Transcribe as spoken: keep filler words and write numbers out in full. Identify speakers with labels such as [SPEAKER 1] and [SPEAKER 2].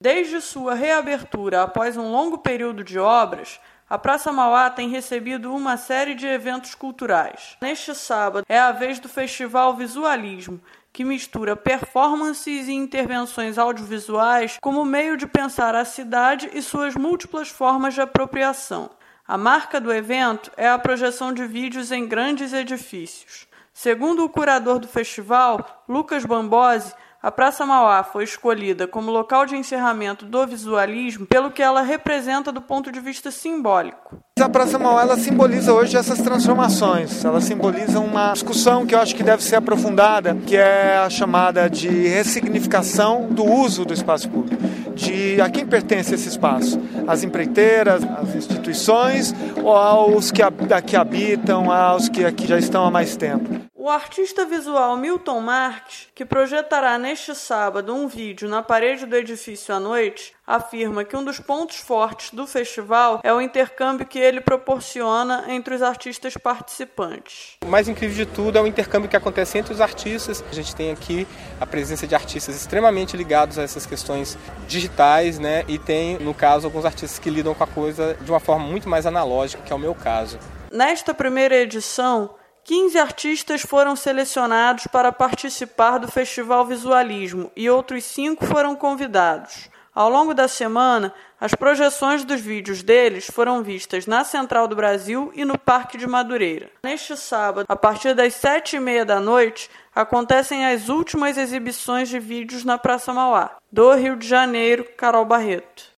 [SPEAKER 1] Desde sua reabertura após um longo período de obras, a Praça Mauá tem recebido uma série de eventos culturais. Neste sábado é a vez do Festival Visualismo, que mistura performances e intervenções audiovisuais como meio de pensar a cidade e suas múltiplas formas de apropriação. A marca do evento é a projeção de vídeos em grandes edifícios. Segundo o curador do festival, Lucas Bambosi, a Praça Mauá foi escolhida como local de encerramento do visualismo pelo que ela representa do ponto de vista simbólico.
[SPEAKER 2] A Praça Mauá ela simboliza hoje essas transformações, ela simboliza uma discussão que eu acho que deve ser aprofundada, que é a chamada de ressignificação do uso do espaço público, de a quem pertence esse espaço, às empreiteiras, às instituições ou aos que aqui habitam, aos que aqui já estão há mais tempo.
[SPEAKER 1] O artista visual Milton Marques, que projetará neste sábado um vídeo na parede do edifício à noite, afirma que um dos pontos fortes do festival é o intercâmbio que ele proporciona entre os artistas participantes.
[SPEAKER 3] O mais incrível de tudo é o intercâmbio que acontece entre os artistas. A gente tem aqui a presença de artistas extremamente ligados a essas questões digitais, né? E tem, no caso, alguns artistas que lidam com a coisa de uma forma muito mais analógica, que é o meu caso.
[SPEAKER 1] Nesta primeira edição, quinze artistas foram selecionados para participar do Festival Visualismo e outros cinco foram convidados. Ao longo da semana, as projeções dos vídeos deles foram vistas na Central do Brasil e no Parque de Madureira. Neste sábado, a partir das sete e meia da noite, acontecem as últimas exibições de vídeos na Praça Mauá. Do Rio de Janeiro, Carol Barreto.